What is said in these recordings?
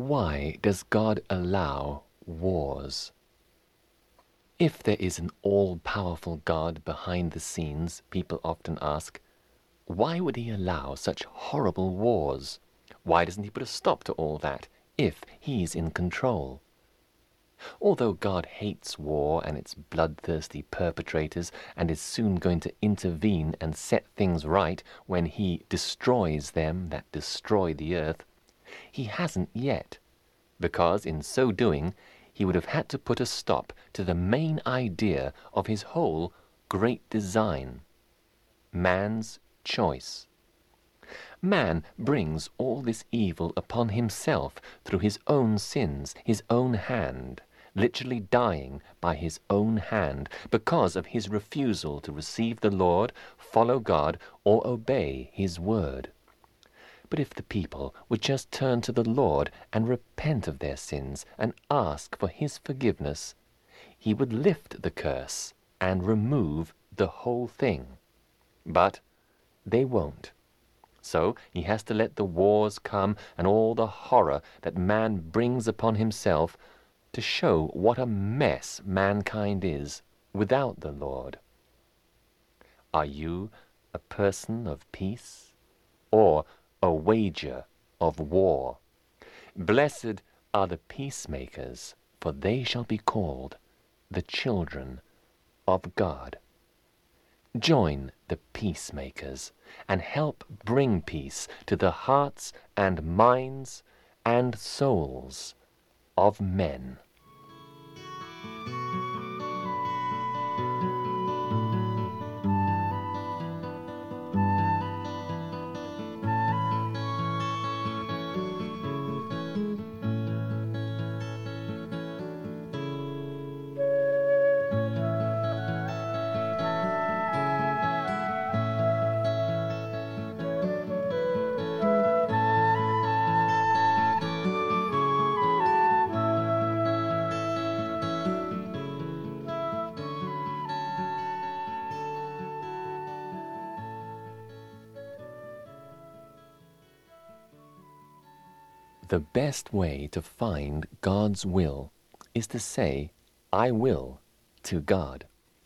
Why does God allow wars? If there is an all-powerful God behind the scenes, people often ask, why would he allow such horrible wars? Why doesn't he put a stop to all that if he's in control? Although God hates war and its bloodthirsty perpetrators and is soon going to intervene and set things right when he destroys them that destroy the earth, he hasn't yet, because in so doing he would have had to put a stop to the main idea of his whole great design: man's choice. Man brings all this evil upon himself through his own sins, his own hand, literally dying by his own hand because of his refusal to receive the Lord, follow God, or obey his word. But if the people would just turn to the Lord and repent of their sins and ask for his forgiveness, he would lift the curse and remove the whole thing. But they won't. So he has to let the wars come and all the horror that man brings upon himself to show what a mess mankind is without the Lord. Are you a person of peace or a wager of war? Blessed are the peacemakers, for they shall be called the children of God. Join the peacemakers and help bring peace to the hearts and minds and souls of men. The best way to find God's will is to say, I will, to God.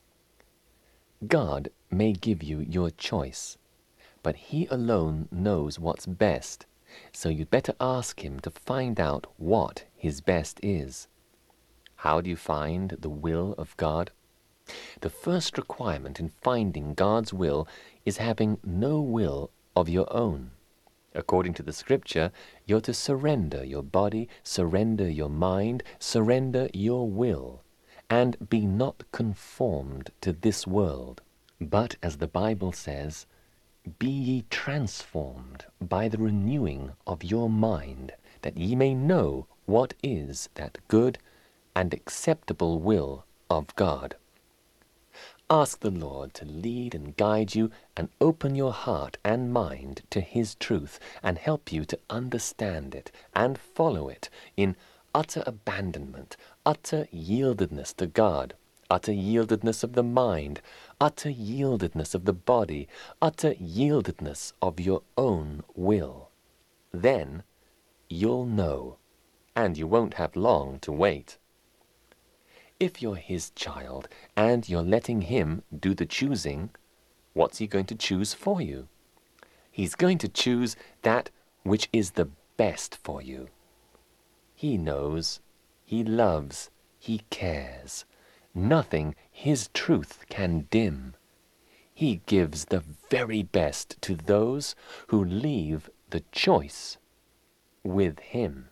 God may give you your choice, but he alone knows what's best, so you'd better ask him to find out what his best is. How do you find the will of God? The first requirement in finding God's will is having no will of your own. According to the scripture, you're to surrender your body, surrender your mind, surrender your will, and be not conformed to this world. But, as the Bible says, be ye transformed by the renewing of your mind, that ye may know what is that good and acceptable will of God. Ask the Lord to lead and guide you and open your heart and mind to his truth and help you to understand it and follow it in utter abandonment, utter yieldedness to God, utter yieldedness of the mind, utter yieldedness of the body, utter yieldedness of your own will. Then you'll know, and you won't have long to wait. If you're his child and you're letting him do the choosing, what's he going to choose for you? He's going to choose that which is the best for you. He knows, he loves, he cares. Nothing his truth can dim. He gives the very best to those who leave the choice with him.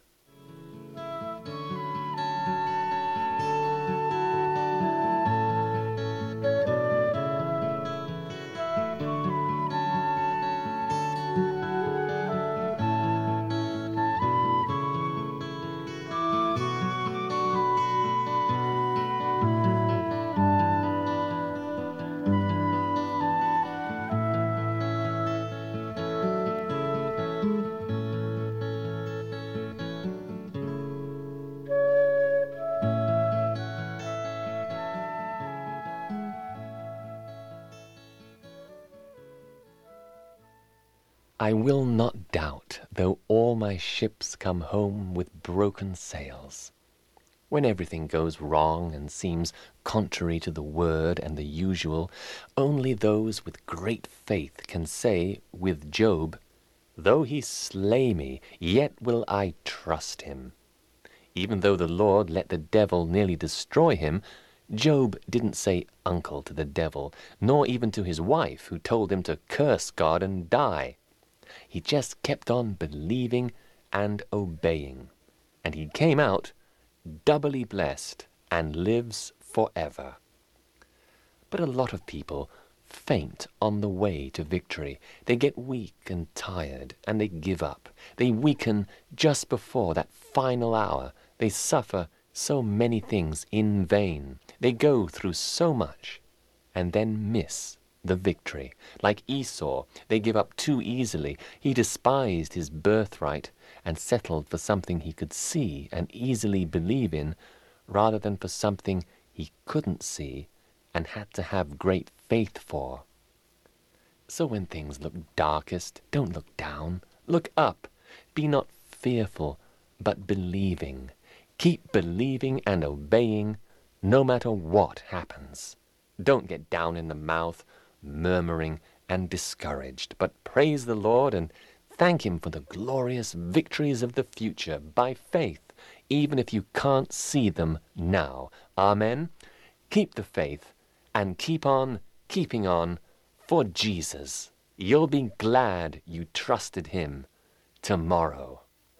I will not doubt, though all my ships come home with broken sails. When everything goes wrong and seems contrary to the word and the usual, only those with great faith can say with Job, "Though he slay me, yet will I trust him." Even though the Lord let the devil nearly destroy him, Job didn't say uncle to the devil, nor even to his wife, who told him to curse God and die. He just kept on believing and obeying, and he came out doubly blessed and lives forever. But a lot of people faint on the way to victory. They get weak and tired, and they give up. They weaken just before that final hour. They suffer so many things in vain. They go through so much, and then miss the victory. Like Esau, they give up too easily. He despised his birthright and settled for something he could see and easily believe in, rather than for something he couldn't see and had to have great faith for. So when things look darkest, don't look down. Look up. Be not fearful, but believing. Keep believing and obeying, no matter what happens. Don't get down in the mouth, murmuring and discouraged, but praise the Lord and thank Him for the glorious victories of the future by faith, even if you can't see them now. Amen. Keep the faith and keep on keeping on for Jesus. You'll be glad you trusted Him tomorrow.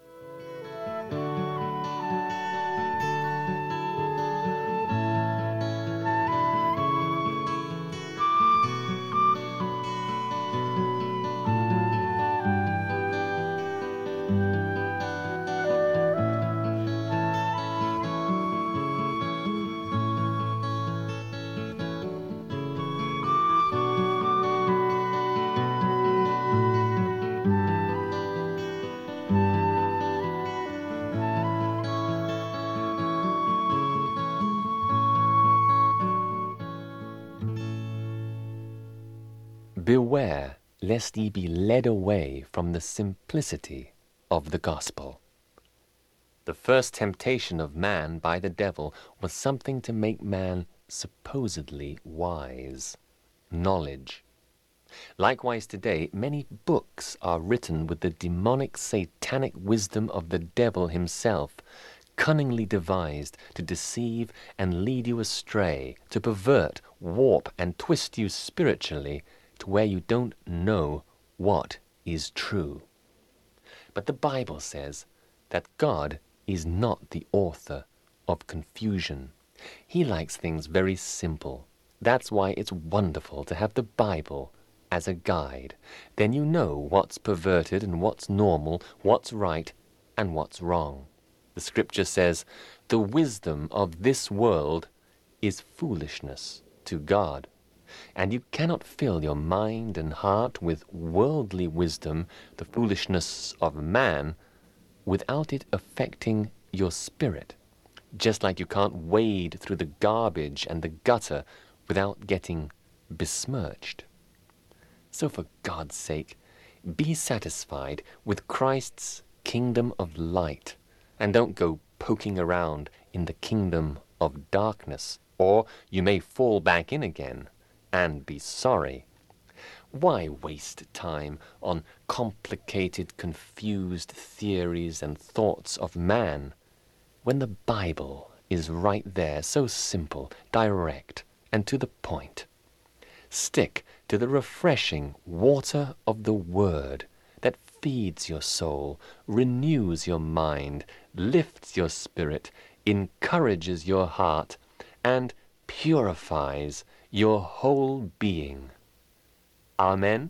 Beware lest ye be led away from the simplicity of the gospel. The first temptation of man by the devil was something to make man supposedly wise, knowledge. Likewise today, many books are written with the demonic satanic wisdom of the devil himself, cunningly devised to deceive and lead you astray, to pervert, warp, and twist you spiritually to where you don't know what is true. But the Bible says that God is not the author of confusion. He likes things very simple. That's why it's wonderful to have the Bible as a guide. Then you know what's perverted and what's normal, what's right and what's wrong. The Scripture says, "The wisdom of this world is foolishness to God." And you cannot fill your mind and heart with worldly wisdom, the foolishness of man, without it affecting your spirit. Just like you can't wade through the garbage and the gutter without getting besmirched. So for God's sake, be satisfied with Christ's kingdom of light, and don't go poking around in the kingdom of darkness, or you may fall back in again and be sorry. Why waste time on complicated, confused theories and thoughts of man, when the Bible is right there, so simple, direct, and to the point? Stick to the refreshing water of the Word that feeds your soul, renews your mind, lifts your spirit, encourages your heart, and purifies your whole being. Amen.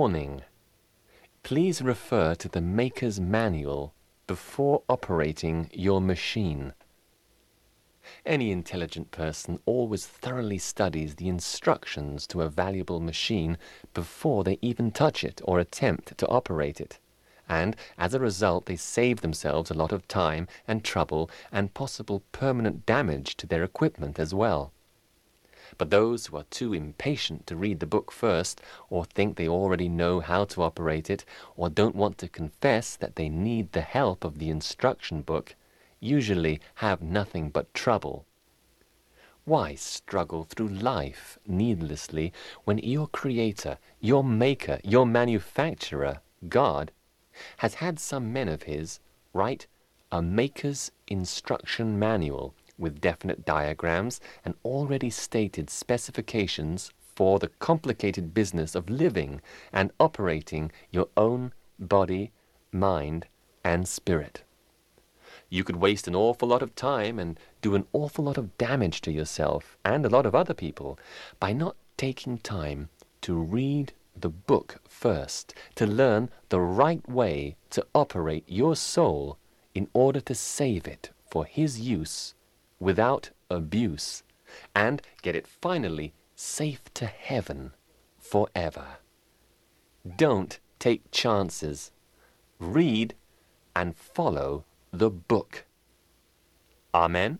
Warning: please refer to the maker's manual before operating your machine. Any intelligent person always thoroughly studies the instructions to a valuable machine before they even touch it or attempt to operate it. And as a result, they save themselves a lot of time and trouble and possible permanent damage to their equipment as well. But those who are too impatient to read the book first, or think they already know how to operate it, or don't want to confess that they need the help of the instruction book, usually have nothing but trouble. Why struggle through life needlessly when your Creator, your Maker, your manufacturer, God, has had some men of his write a maker's instruction manual with definite diagrams and already stated specifications for the complicated business of living and operating your own body, mind, and spirit? You could waste an awful lot of time and do an awful lot of damage to yourself and a lot of other people by not taking time to read the book first, to learn the right way to operate your soul in order to save it for His use without abuse, and get it finally safe to heaven forever. Don't take chances. Read and follow the book. Amen.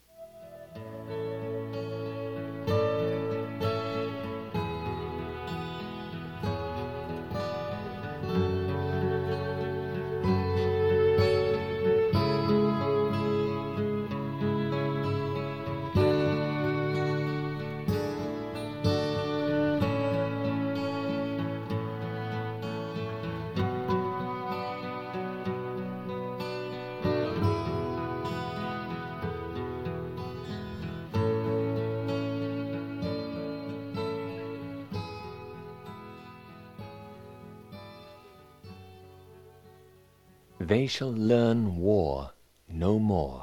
They shall learn war no more.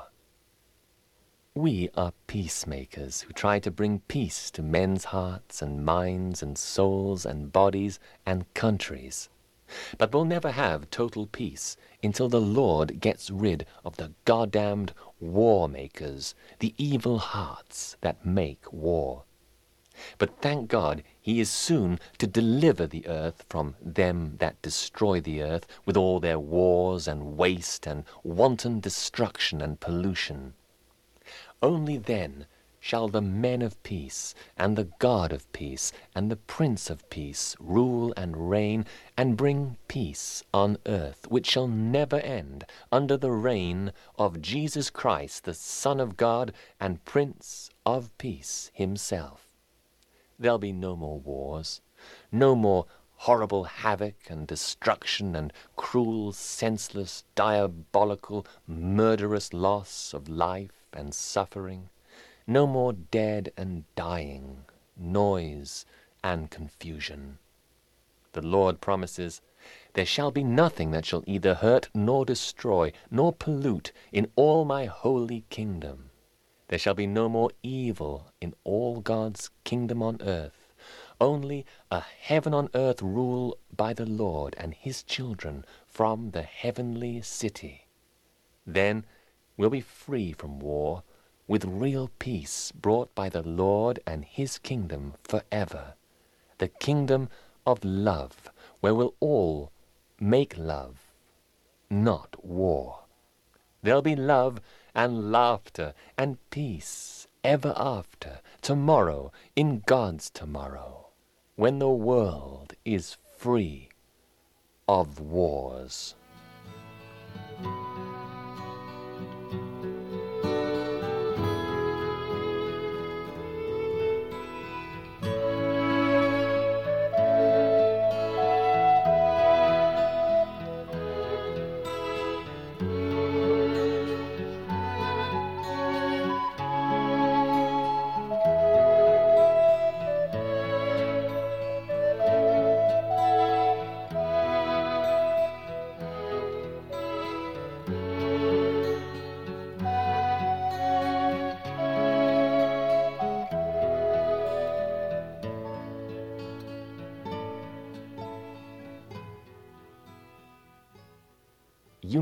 We are peacemakers who try to bring peace to men's hearts and minds and souls and bodies and countries. But we'll never have total peace until the Lord gets rid of the goddamned war makers, the evil hearts that make war. But thank God He is soon to deliver the earth from them that destroy the earth with all their wars and waste and wanton destruction and pollution. Only then shall the men of peace and the God of peace and the Prince of peace rule and reign and bring peace on earth, which shall never end, under the reign of Jesus Christ, the Son of God and Prince of peace Himself. There'll be no more wars, no more horrible havoc and destruction and cruel, senseless, diabolical, murderous loss of life and suffering, no more dead and dying, noise and confusion. The Lord promises, "There shall be nothing that shall either hurt nor destroy nor pollute in all my holy kingdom. There shall be no more evil in all God's kingdom on earth, only a heaven on earth rule by the Lord and His children from the heavenly city. Then we'll be free from war, with real peace brought by the Lord and His kingdom forever, the kingdom of love, where we'll all make love, not war. There'll be love and laughter and peace ever after, tomorrow in God's tomorrow, when the world is free of wars."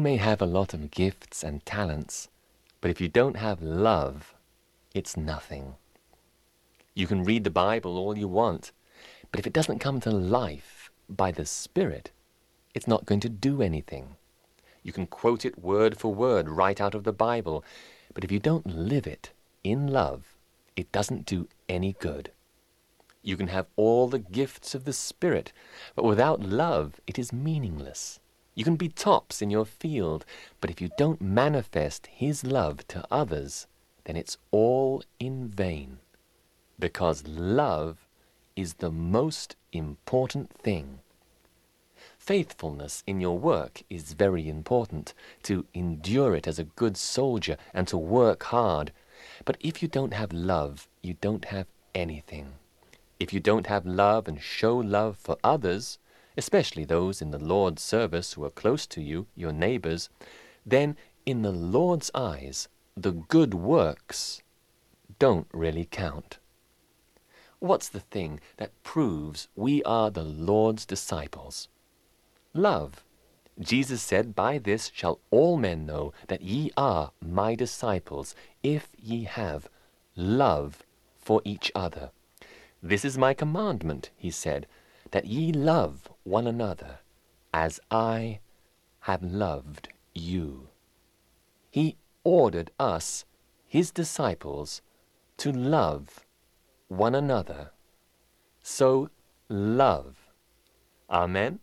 may have a lot of gifts and talents, but if you don't have love, it's nothing. You can read the Bible all you want, but if it doesn't come to life by the Spirit, it's not going to do anything. You can quote it word for word right out of the Bible, but if you don't live it in love, it doesn't do any good. You can have all the gifts of the Spirit, but without love, it is meaningless. You can be tops in your field, but if you don't manifest His love to others, then it's all in vain. Because love is the most important thing. Faithfulness in your work is very important, to endure it as a good soldier and to work hard. But if you don't have love, you don't have anything. If you don't have love and show love for others, especially those in the Lord's service who are close to you, your neighbors, then in the Lord's eyes, the good works don't really count. What's the thing that proves we are the Lord's disciples? Love. Jesus said, "By this shall all men know that ye are my disciples, if ye have love for each other. This is my commandment," He said, "that ye love one another, as I have loved you." He ordered us, His disciples, to love one another. So love. Amen.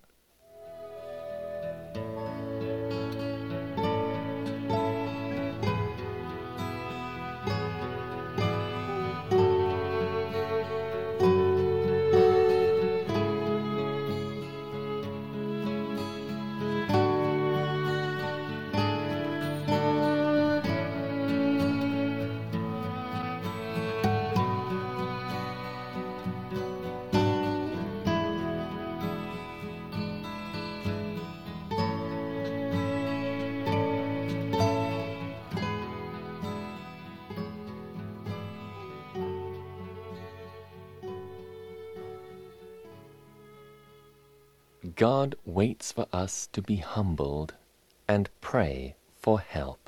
God waits for us to be humbled and pray for help.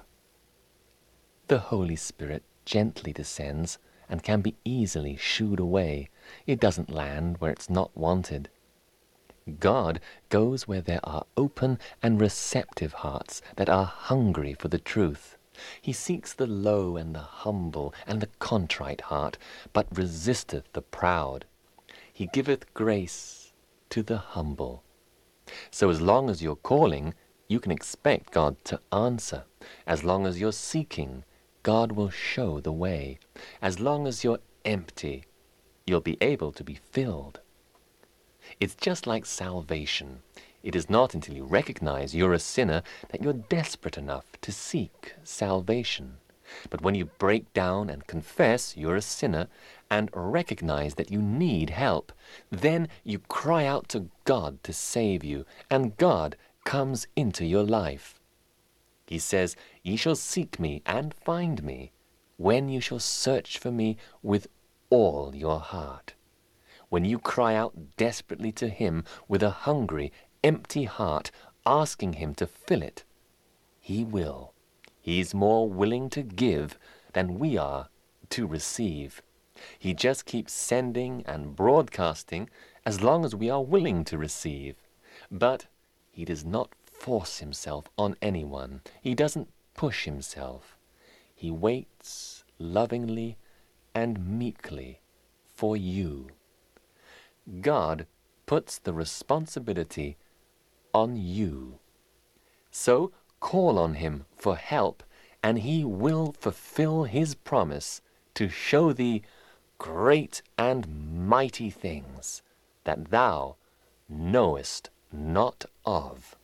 The Holy Spirit gently descends and can be easily shooed away. It doesn't land where it's not wanted. God goes where there are open and receptive hearts that are hungry for the truth. He seeks the low and the humble and the contrite heart, but resisteth the proud. He giveth grace to the humble. So as long as you're calling, you can expect God to answer. As long as you're seeking, God will show the way. As long as you're empty, you'll be able to be filled. It's just like salvation. It is not until you recognize you're a sinner that you're desperate enough to seek salvation. But when you break down and confess you're a sinner and recognize that you need help, then you cry out to God to save you, and God comes into your life. He says, "Ye shall seek me and find me, when you shall search for me with all your heart." When you cry out desperately to Him with a hungry, empty heart, asking Him to fill it, He will. He's more willing to give than we are to receive. He just keeps sending and broadcasting as long as we are willing to receive. But He does not force Himself on anyone. He doesn't push Himself. He waits lovingly and meekly for you. God puts the responsibility on you. So call on Him for help, and He will fulfill His promise to show thee great and mighty things that thou knowest not of.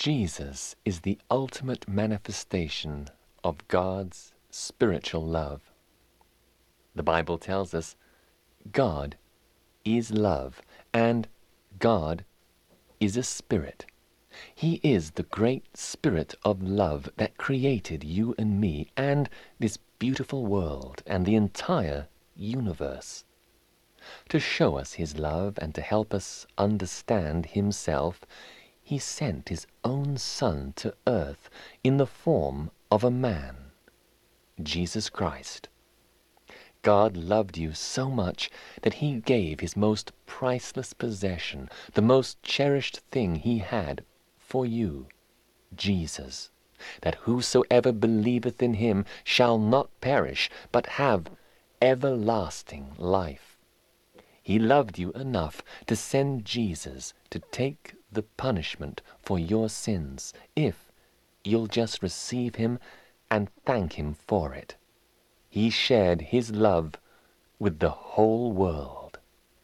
Jesus is the ultimate manifestation of God's spiritual love. The Bible tells us God is love, and God is a spirit. He is the great spirit of love that created you and me and this beautiful world and the entire universe. To show us his love and to help us understand himself, he sent his own Son to earth in the form of a man, Jesus Christ. God loved you so much that he gave his most priceless possession, the most cherished thing he had, for you, Jesus, that whosoever believeth in him shall not perish, but have everlasting life. He loved you enough to send Jesus to take the punishment for your sins, if you'll just receive him and thank him for it. He shared his love with the whole world.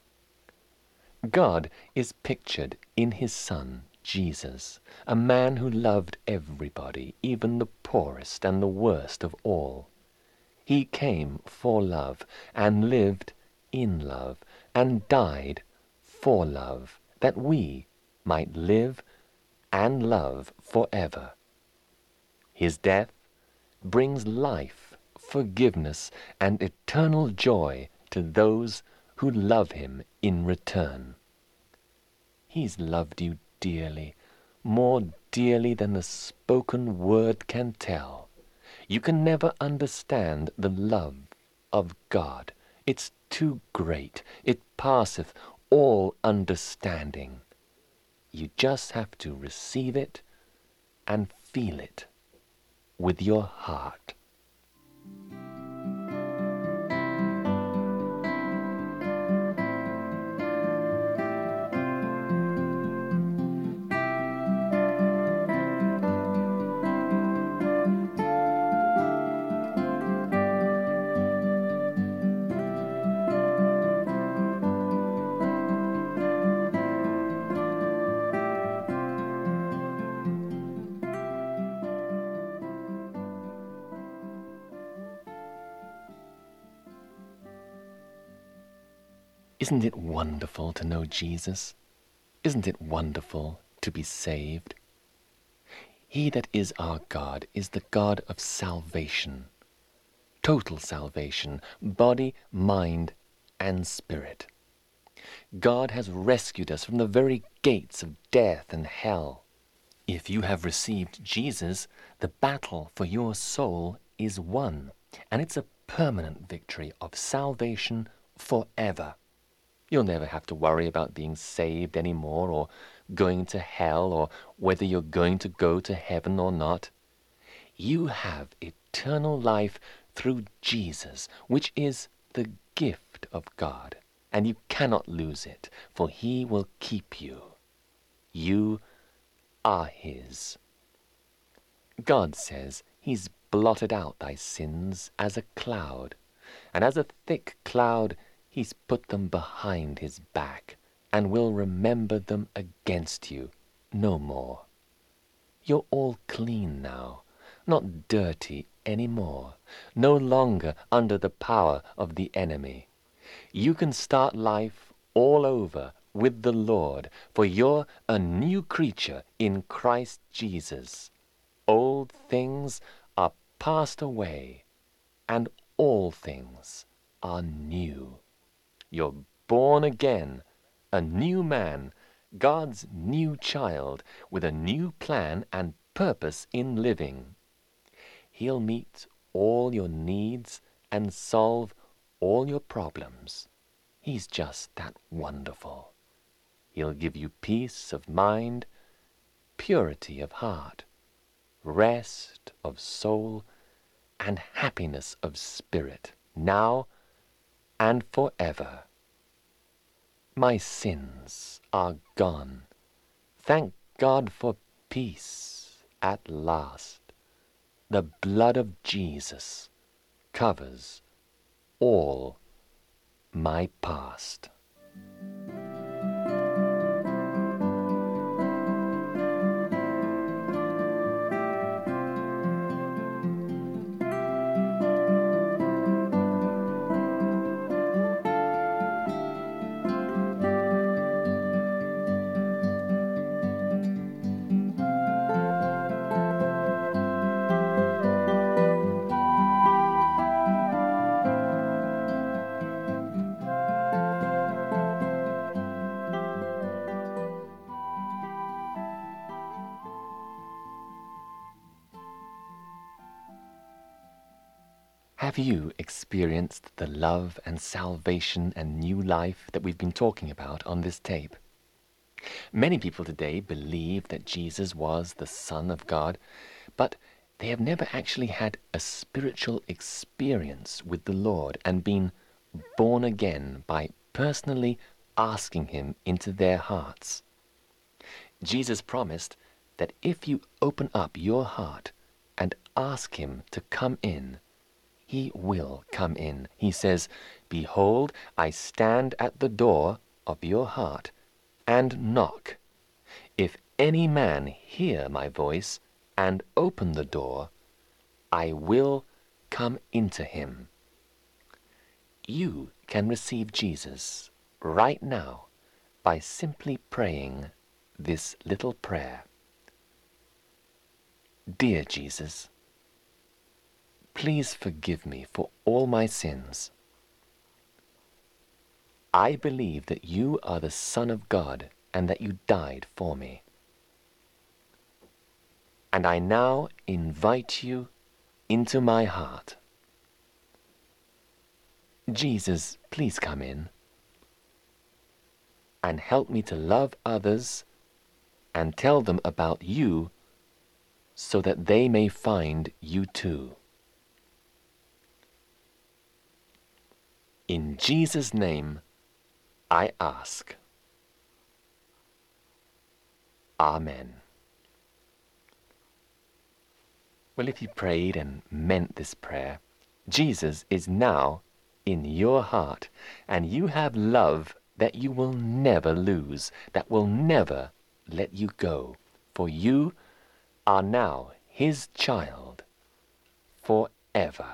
God is pictured in his Son, Jesus, a man who loved everybody, even the poorest and the worst of all. He came for love and lived in love and died for love, that we might live and love forever. His death brings life, forgiveness, and eternal joy to those who love him in return. He's loved you dearly, more dearly than the spoken word can tell. You can never understand the love of God. It's too great. It passeth all understanding. You just have to receive it and feel it with your heart. Isn't it wonderful to know Jesus? Isn't it wonderful to be saved? He that is our God is the God of salvation, total salvation, body, mind, and spirit. God has rescued us from the very gates of death and hell. If you have received Jesus, the battle for your soul is won, and it's a permanent victory of salvation forever. You'll never have to worry about being saved anymore, or going to hell, or whether you're going to go to heaven or not. You have eternal life through Jesus, which is the gift of God, and you cannot lose it, for he will keep you. You are his. God says he's blotted out thy sins as a cloud, and as a thick cloud he's put them behind his back, and will remember them against you no more. You're all clean now, not dirty any more, no longer under the power of the enemy. You can start life all over with the Lord, for you're a new creature in Christ Jesus. Old things are passed away, and all things are new. You're born again, a new man, God's new child, with a new plan and purpose in living. He'll meet all your needs and solve all your problems. He's just that wonderful. He'll give you peace of mind, purity of heart, rest of soul, and happiness of spirit, now and forever. My sins are gone. Thank God for peace at last. The blood of Jesus covers all my past. Have you experienced the love and salvation and new life that we've been talking about on this tape? Many people today believe that Jesus was the Son of God, but they have never actually had a spiritual experience with the Lord and been born again by personally asking Him into their hearts. Jesus promised that if you open up your heart and ask Him to come in, He will come in. He says, "Behold, I stand at the door of your heart and knock. If any man hear my voice and open the door, I will come into him." You can receive Jesus right now by simply praying this little prayer. Dear Jesus, please forgive me for all my sins. I believe that you are the Son of God and that you died for me. And I now invite you into my heart. Jesus, please come in and help me to love others and tell them about you so that they may find you too. In Jesus' name, I ask. Amen. Well, if you prayed and meant this prayer, Jesus is now in your heart, and you have love that you will never lose, that will never let you go, for you are now His child forever.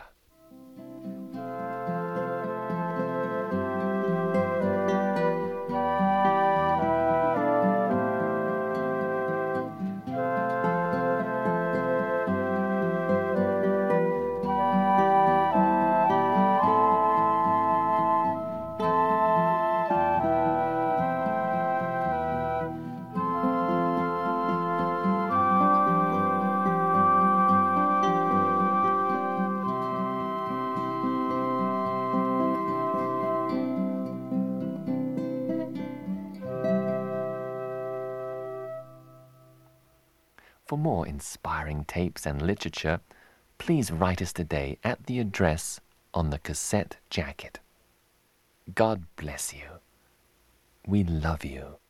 For more inspiring tapes and literature, please write us today at the address on the cassette jacket. God bless you. We love you.